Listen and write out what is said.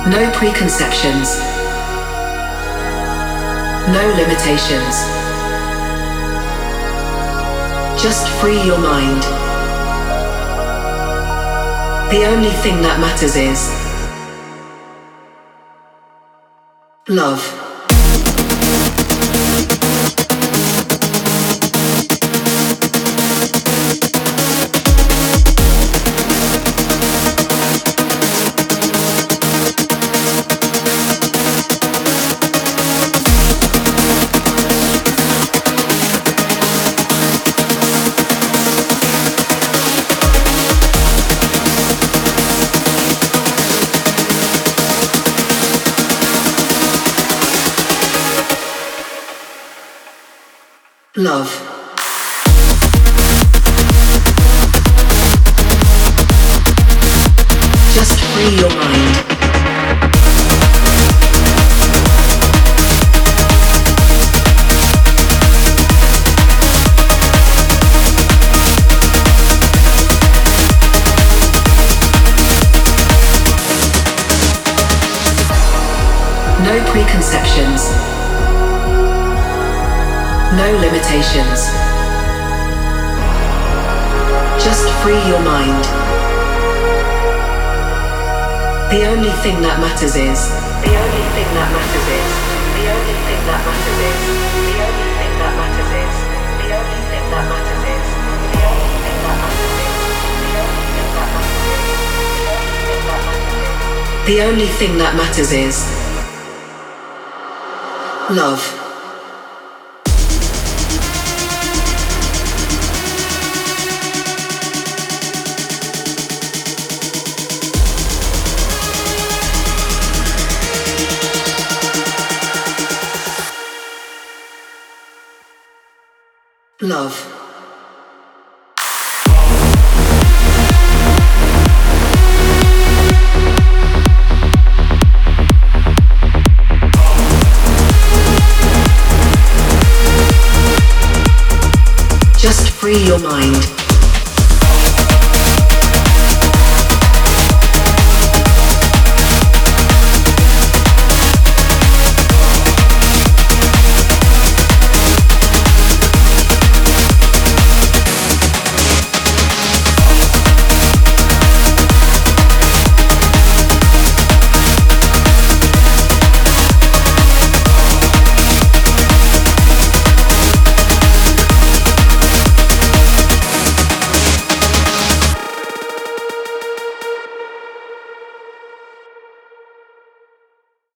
No preconceptions. No limitations. Just free your mind. The only thing that matters is love. Love. Just free your mind. No preconceptions. No limitations. Just free your mind. The only thing that matters is. The only thing that matters is. The only thing that matters is. The only thing that matters is. The only thing that matters is. The only thing that matters is. The only thing that matters is. The only thing that matters is love. Love. Just free your mind.